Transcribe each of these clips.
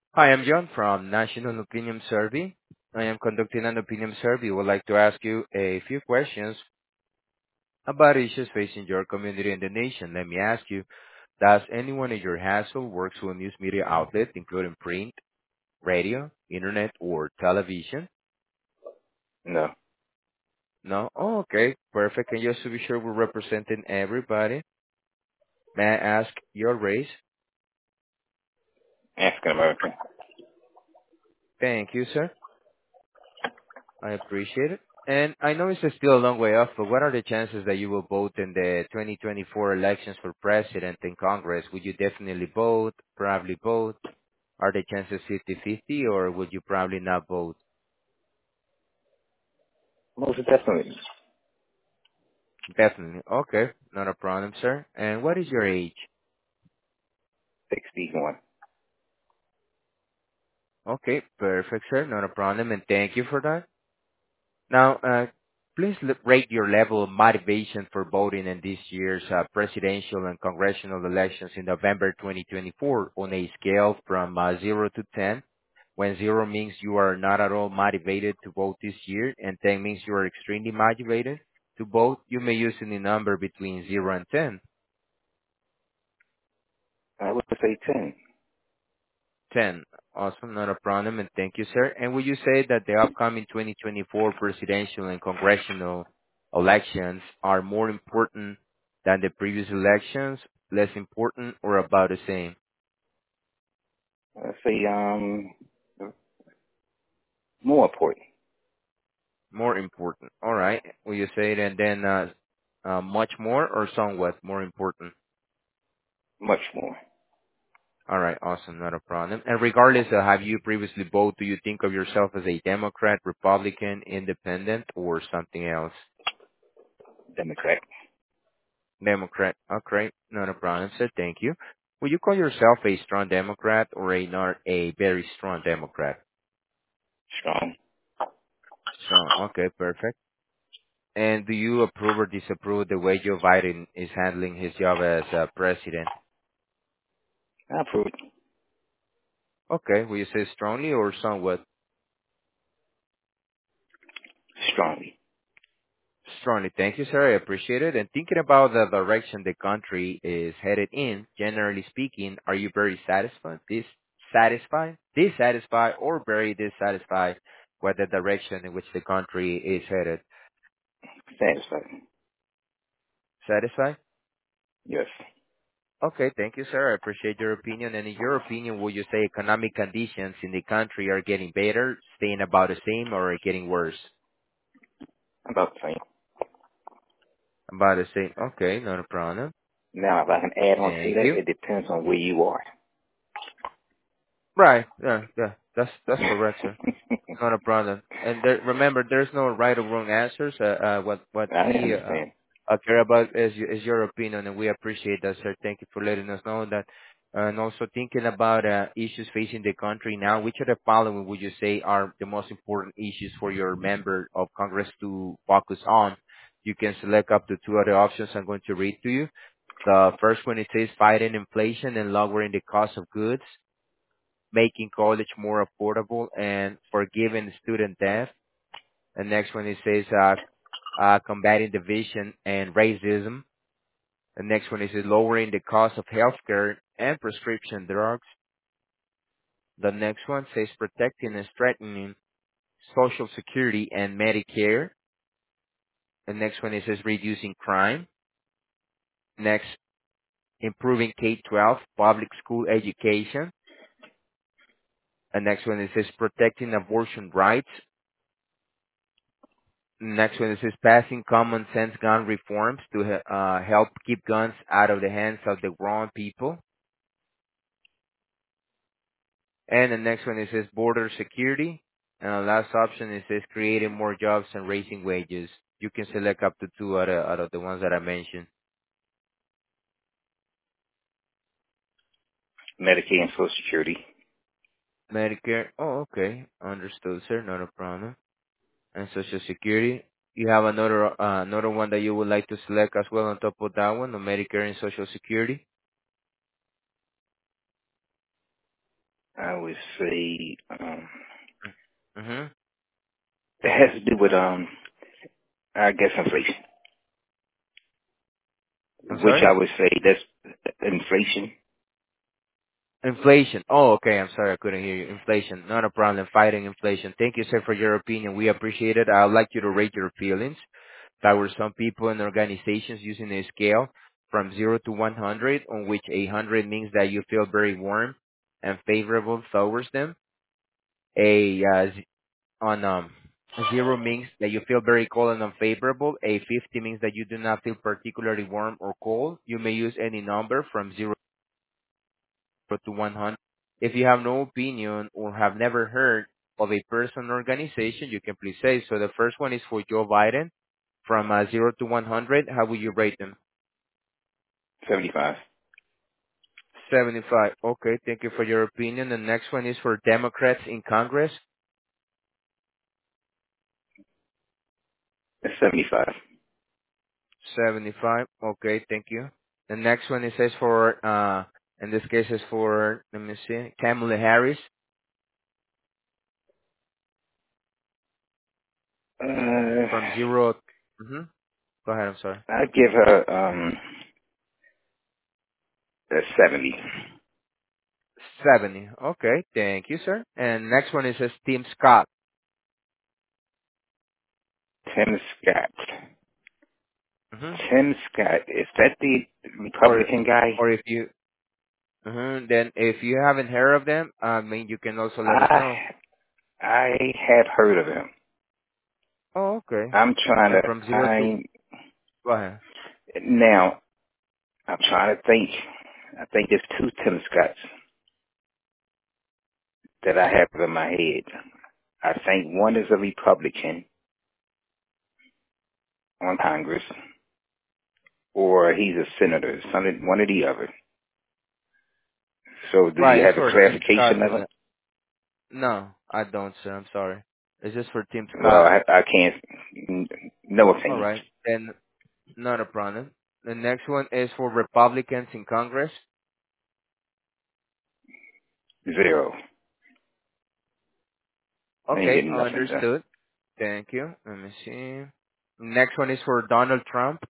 Hi, I'm John from National Opinion Survey. I am conducting an opinion survey. Would like to ask you a few questions about issues facing your community and the nation. Let me ask you, does anyone in your household works with a news media outlet, including print, radio, internet, or television? No. No? Oh, okay. Perfect. And just to be sure we're representing everybody, may I ask your race? African American. Thank you, sir. I appreciate it. And I know it's still a long way off, but what are the chances that you will vote in the 2024 elections for president and Congress? Would you definitely vote, probably vote? Are the chances 50-50, or would you probably not vote? Most definitely. Definitely. Okay, not a problem, sir. And what is your age? 61. Okay, perfect, sir. Not a problem, and thank you for that. Now, please rate your level of motivation for voting in this year's presidential and congressional elections in November 2024 on a scale from 0 to 10, when 0 means you are not at all motivated to vote this year, and 10 means you are extremely motivated to vote. You may use any number between 0 and 10. I would say 10. 10. Awesome, not a problem, and thank you, sir. And would you say that the upcoming 2024 presidential and congressional elections are more important than the previous elections, less important, or about the same? I'd say more important. More important. All right. Will you say it and then much more or somewhat more important? Much more. All right, awesome, not a problem. And regardless of have you previously voted, do you think of yourself as a Democrat, Republican, Independent, or something else? Democrat. Democrat. Okay, not a problem, sir. Thank you. Would you call yourself a strong Democrat or a not a very strong Democrat? Strong. Strong. Okay, perfect. And do you approve or disapprove the way Joe Biden is handling his job as president? I approve. Okay, will you say strongly or somewhat? Strongly. Strongly. Thank you, sir. I appreciate it. And thinking about the direction the country is headed in, generally speaking, are you very dissatisfied, or very dissatisfied with the direction in which the country is headed? Satisfied. Satisfied? Yes. Okay, thank you, sir. I appreciate your opinion. And in your opinion, would you say economic conditions in the country are getting better, staying about the same, or getting worse? About the same. About the same. Okay, not a problem. Now, if I can add on to Thank that, you. it depends on where you are. Right. Yeah, yeah. That's correct, sir. Not a problem. And remember, there's no right or wrong answers. What I we understand. care about is your opinion, and we appreciate that, sir. Thank you for letting us know that. And also thinking about issues facing the country now, which of the following would you say are the most important issues for your member of Congress to focus on? You can select up to two other options I'm going to read to you. The first one, it says fighting inflation and lowering the cost of goods, making college more affordable, and forgiving student debt. The next one it says combating division and racism. The next one is lowering the cost of healthcare and prescription drugs. The next one says protecting and strengthening Social Security and Medicare. The next one is says reducing crime. Next, improving K-12 public school education. The next one is says protecting abortion rights. Next one is passing common sense gun reforms to help keep guns out of the hands of the wrong people. And the next one is border security. And the last option is creating more jobs and raising wages. You can select up to two out of the ones that I mentioned. Medicaid and Social Security. Medicare. Oh, okay. Understood, sir. Not a problem. And Social Security. You have another one that you would like to select as well on top of that one, the Medicare and Social Security. I would say Mm-hmm. it has to do with I guess inflation, I'm which sorry? I would say that's inflation. Inflation. Oh, okay. I'm sorry. I couldn't hear you. Inflation. Not a problem. Fighting inflation. Thank you, sir, for your opinion. We appreciate it. I'd like you to rate your feelings. There were some people and organizations using a scale from 0 to 100, on which 100 means that you feel very warm and favorable towards them. A on 0 means that you feel very cold and unfavorable. A 50 means that you do not feel particularly warm or cold. You may use any number from 0 to 100. If you have no opinion or have never heard of a person or organization, you can please say. So the first one is for Joe Biden. From 0 to 100, how would you rate them? 75. 75. Okay, thank you for your opinion. The next one is for Democrats in Congress. That's 75. 75. Okay, thank you. The next one it says for, in this case is for, let me see, Kamala Harris from Uh, 0. Mm-hmm. Go ahead, I'm sorry. I give her a 70. 70. Okay, thank you, sir. And next one it says Tim Scott. Tim Scott. Mm-hmm. Tim Scott. Is that the Or, Republican guy? or if you, then if you haven't heard of them, I mean, you can also let us I know. I have heard of him. Oh, okay. I'm trying And to from 0 to, find go ahead. now. I'm trying to think. I think there's two Tim Scotts that I have in my head. I think one is a Republican on Congress, or he's a senator. One or the other. So, do you Right, it's have a for Tim clarification Scott. of it? No, I don't, sir. I'm sorry. It's just for Tim Well, Scott. I can't. No All opinion. right, then not a problem. The next one is for Republicans in Congress. Zero. I ain't Okay, getting nothing, sir. understood. Thank you. Let me see. Next one is for Donald Trump.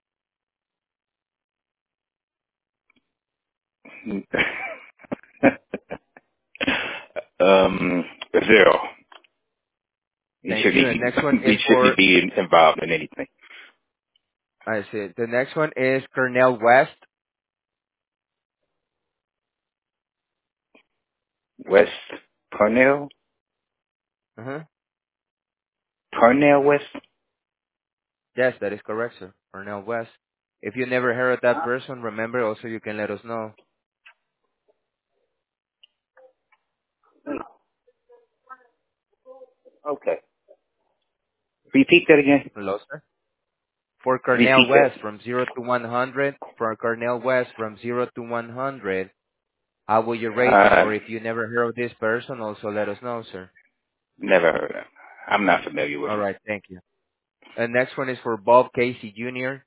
Zero. He Thank you. shouldn't And next one even is he shouldn't for, be involved in anything. I see. The next one is Cornel West. West Parnell? Uh-huh. Parnell West? Yes, that is correct, sir. Cornel West. If you never heard of that person, remember also you can let us know. Okay. Repeat that again. Hello, sir. For Cornel Repeat that. West from 0 to 100. For Cornel West from 0 to 100. How will you rate them? Uh, Or if you never heard of this person, also let us know, sir. never heard of him. I'm not familiar with All him. right, thank you. And next one is for Bob Casey Jr.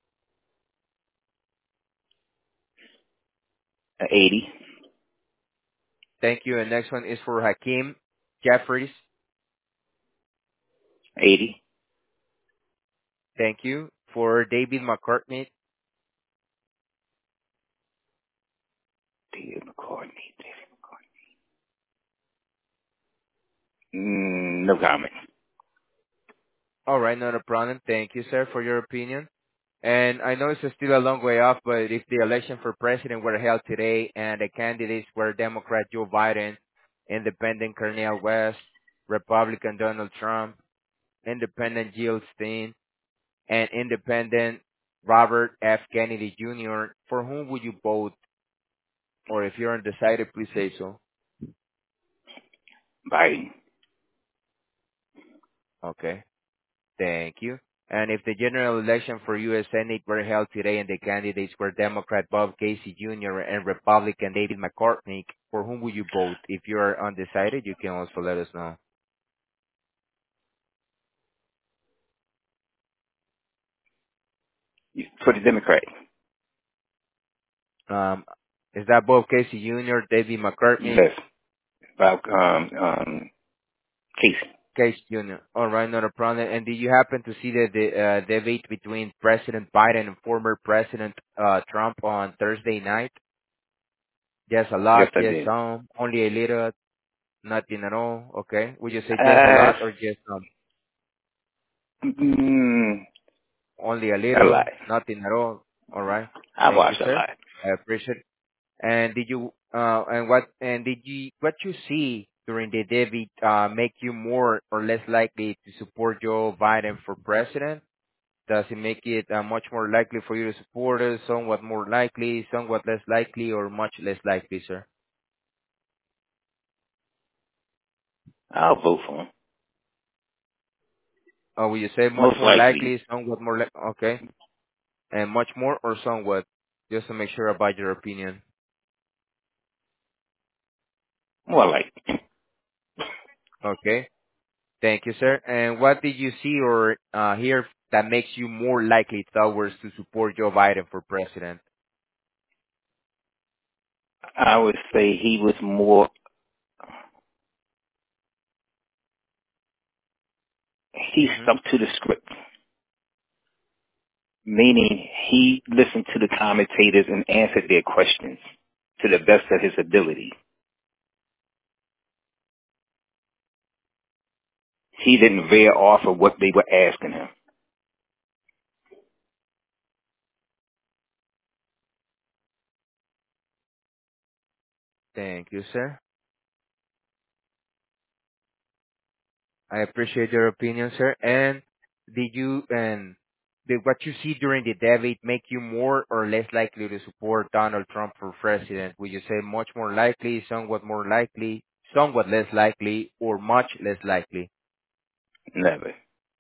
80. Thank you. And next one is for Hakeem Jeffries. 80. Thank you. For David McCartney. David McCartney. No comment. All right, not a problem. Thank you, sir, for your opinion. And I know it's still a long way off, but if the election for president were held today and the candidates were Democrat Joe Biden, Independent Cornel West, Republican Donald Trump, Independent Jill Stein, and Independent Robert F. Kennedy Jr., for whom would you vote? Or if you're undecided, please say so. Biden. Okay. Thank you. And if the general election for U.S. Senate were held today and the candidates were Democrat Bob Casey Jr. and Republican David McCartney, for whom would you vote? If you are undecided, you can also let us know. For the Democrat. Um, is that Bob Casey Jr., David McCartney? Yes. about Casey. Case Jr. All right, not a problem. And did you happen to see the debate between President Biden and former President Trump on Thursday night? Just a Yes, lot, I just did. some, only a little, nothing at all. Okay. Would you say just a Uh, lot or just some? mm, Only a a little, lot. nothing at all. All right. I Thank you, watched a sir. lot. I appreciate it. And did what you see during the debate make you more or less likely to support Joe Biden for president? Does it make it much more likely for you to support us, somewhat more likely, somewhat less likely, or much less likely, sir? I'll vote for him. Or will you say much Most more likely, likely, somewhat more okay, and much more or somewhat, just to make sure about your opinion. more likely. Okay, thank you, sir. And what did you see or hear that makes you more likely towards to support Joe Biden for president? I would say he was more. He Hmm. stuck to the script, meaning he listened to the commentators and answered their questions to the best of his ability. He didn't veer off of what they were asking him. Thank you, sir. I appreciate your opinion, sir. And did what you see during the debate make you more or less likely to support Donald Trump for president? Would you say much more likely, somewhat less likely, or much less likely? Never,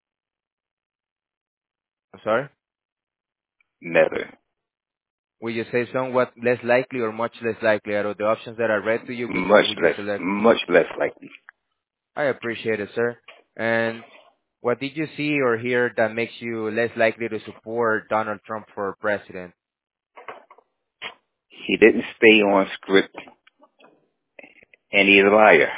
I'm sorry? never. Would you say somewhat less likely or much less likely out of the options that I read to you? Which one would you select? Much less likely. I appreciate it, sir. And what did you see or hear that makes you less likely to support Donald Trump for president? He didn't stay on script, and he's a liar.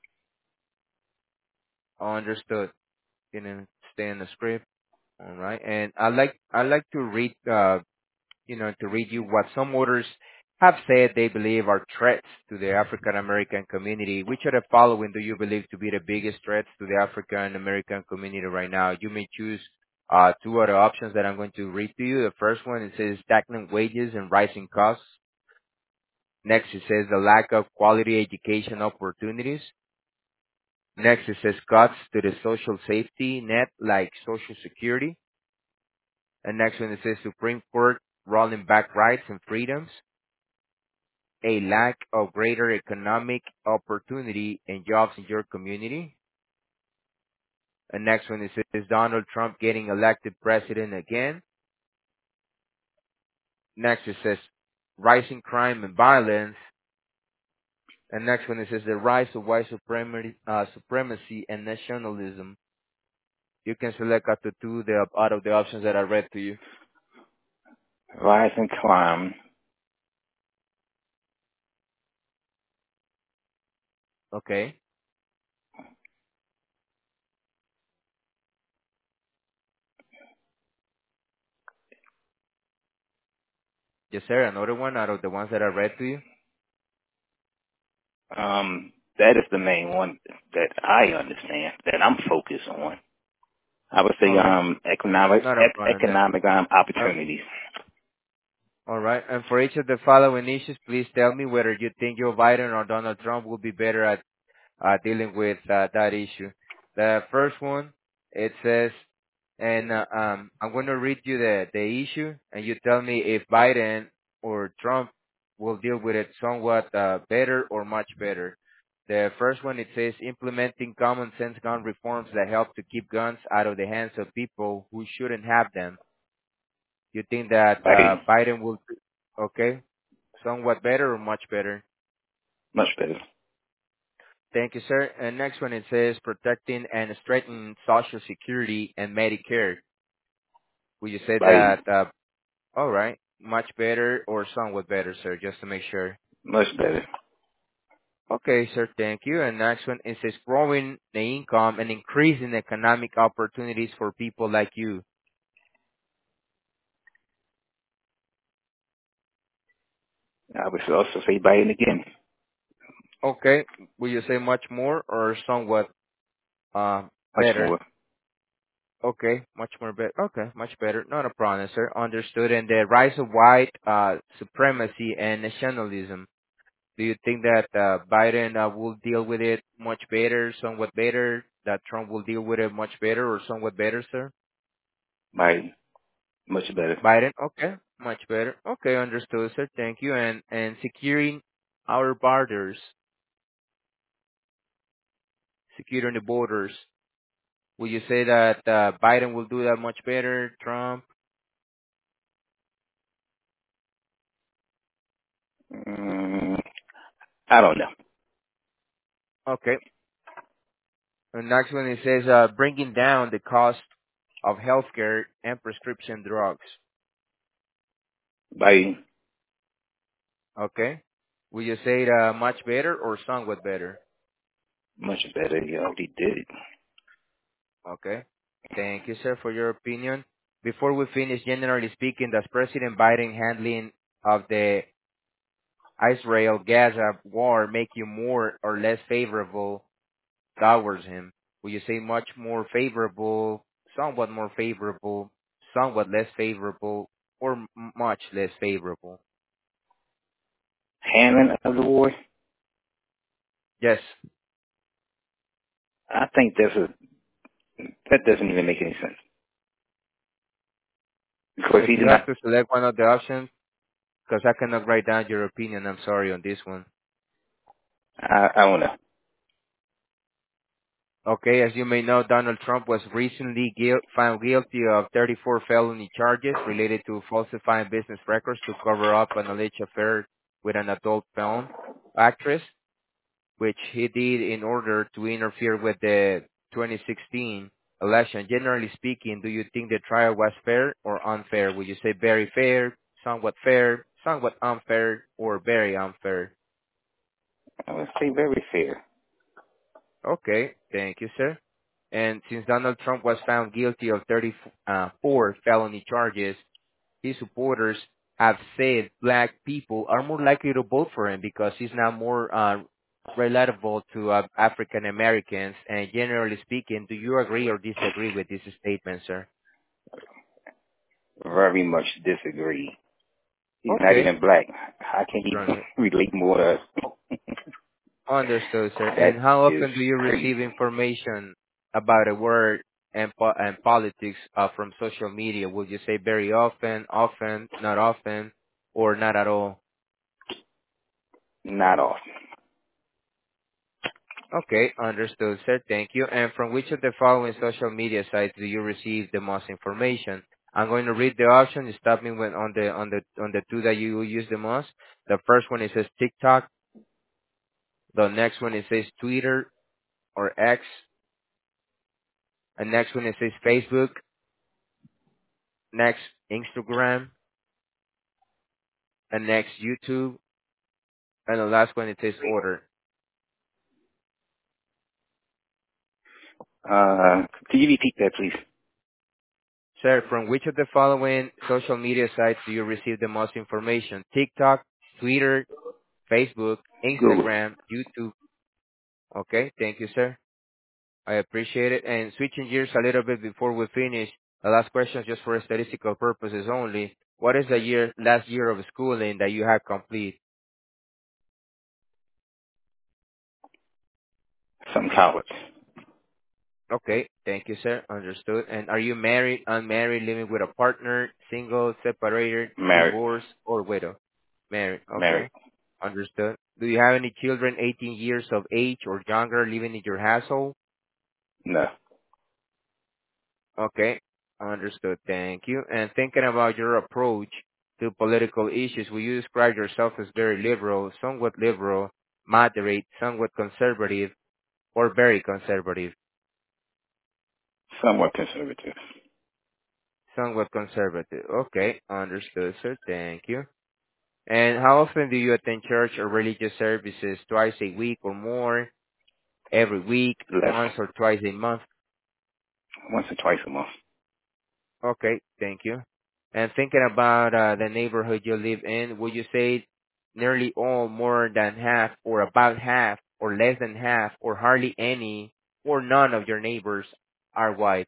Understood. Didn't stay in the script. All right. And I like to read to read you what some authors have said they believe are threats to the African American community. Which of the following do you believe to be the biggest threats to the African American community right now? You may choose two other options that I'm going to read to you. The first one, it says stagnant wages and rising costs. Next, it says the lack of quality education opportunities. Next, it says cuts to the social safety net like Social Security. And next one, it says Supreme Court rolling back rights and freedoms. A lack of greater economic opportunity and jobs in your community. And next one, it says Donald Trump getting elected president again. Next, it says rising crime and violence. And next one, it says the rise of supremacy and nationalism. You can select out of the options that I read to you. Rise and climb. Okay. Yes, sir. Another one out of the ones that I read to you. That is the main one that I understand, that I'm focused on. I would say All right. Not a problem then. economic Um, opportunities. all right. And for each of the following issues, please tell me whether you think Joe Biden or Donald Trump will be better at dealing with that issue. The first one, it says, and I'm going to read you the issue, and you tell me if Biden or Trump will deal with it somewhat better or much better. The first one, it says implementing common sense gun reforms that help to keep guns out of the hands of people who shouldn't have them. You think that Right? Biden will, okay, somewhat better or much better? Much better. Thank you, sir. And next one, it says protecting and strengthening Social Security and Medicare. Would you say Right? that, all right, much better or somewhat better, sir, just to make sure? Much better. Okay, sir, thank you. And next one is says growing the income and increasing economic opportunities for people like you. I would also say Biden again. Okay, will you say much more or somewhat uh Much better? more. Okay, much more better. Okay, much better. Not a problem, sir. Understood. And the rise of white supremacy and nationalism. Do you think that Biden will deal with it much better, somewhat better? That Trump will deal with it much better or somewhat better, sir? Biden. Much better. Biden, okay, much better. Okay, understood, sir. Thank you. And securing our borders, securing the borders. Will you say that Biden will do that much better? Trump? Mm, I don't know. Okay. And next one it says bringing down the cost of healthcare and prescription drugs. Biden. Okay. Will you say it much better or somewhat better? Much better. He already did it. Okay. Thank you, sir, for your opinion. Before we finish, generally speaking, does President Biden handling of the Israel-Gaza war make you more or less favorable towards him? Will you say much more favorable, somewhat less favorable, or much less favorable? Handling of the war. Yes. I think that doesn't even make any sense because If he you did have not. to select one of the options, because I cannot write down your opinion, I'm sorry on this one. I don't know. Okay, as you may know, Donald Trump was recently found guilty of 34 felony charges related to falsifying business records to cover up an alleged affair with an adult film actress, which he did in order to interfere with the 2016 election. Generally speaking, do you think the trial was fair or unfair? Would you say very fair, somewhat unfair, or very unfair? I would say very fair. Okay, thank you, sir. And since Donald Trump was found guilty of 34 felony charges, his supporters have said black people are more likely to vote for him because he's now more relatable to African Americans. And generally speaking, do you agree or disagree with this statement, sir? Very much disagree. He's not Okay, even black. How can he Ronald. relate more to us? Understood, sir. That And how is often do you receive crazy. information about a word and politics from social media? Would you say very often, not often, or not at all? Not often. Okay, understood, sir. Thank you. And from which of the following social media sites do you receive the most information? I'm going to read the option. You stop me when on the two that you use the most. The first one it says TikTok. The next one it says Twitter or X. And next one it says Facebook. Next Instagram. And next YouTube. And the last one it says Order. Can you repeat that, please? Sir, from which of the following social media sites do you receive the most information? TikTok, Twitter, Facebook, Google. Instagram, YouTube. Okay, thank you, sir. I appreciate it. And switching gears a little bit before we finish, the last question just for statistical purposes only. What is the last year of schooling that you have complete? Some college. Okay, thank you, sir. Understood. And are you married, unmarried, living with a partner, single, separated, Married. divorced, or widow? Married. Married. Okay. Understood. Do you have any children 18 years of age or younger living in your household? No. Okay. Understood. Thank you. And thinking about your approach to political issues, will you describe yourself as very liberal, moderate, somewhat conservative, or very conservative? Somewhat conservative. Somewhat conservative. Okay. Understood, sir. Thank you. And how often do you attend church or religious services? Twice a week or more? Every week? Less. Once or twice a month? Once or twice a month. Okay, thank you. And thinking about the neighborhood you live in, would you say nearly all, more than half, or about half, or less than half, or hardly any, or none of your neighbors are white?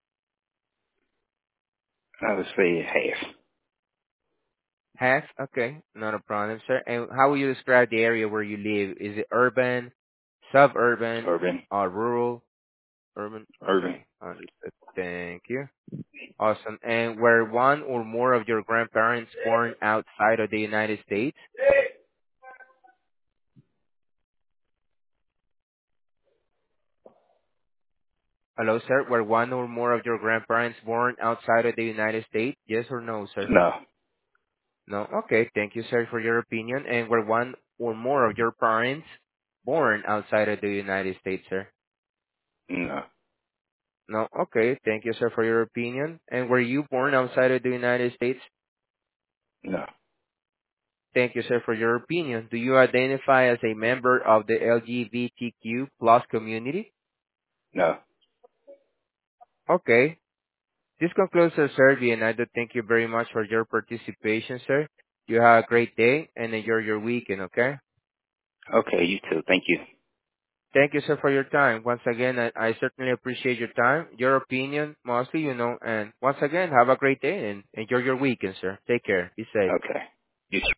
I would say half. Half? Okay, not a problem, sir. And how would you describe the area where you live? Is it urban, suburban, Urban. or rural? Urban? Urban. Okay, understood. Thank you. Awesome. And were one or more of your grandparents born outside of the United States? Hello, sir. Were one or more of your grandparents born outside of the United States? Yes or no, sir? No. No. Okay. Thank you, sir, for your opinion. And were one or more of your parents born outside of the United States, sir? No. No. Okay. Thank you, sir, for your opinion. And were you born outside of the United States? No. Thank you, sir, for your opinion. Do you identify as a member of the LGBTQ plus community? No. Okay. This concludes our survey, and I do thank you very much for your participation, sir. You have a great day and enjoy your weekend, okay? Okay, you too. Thank you. Thank you, sir, for your time. Once again, I certainly appreciate your time, your opinion, mostly, and once again, have a great day and enjoy your weekend, sir. Take care. Be safe. Okay. You too.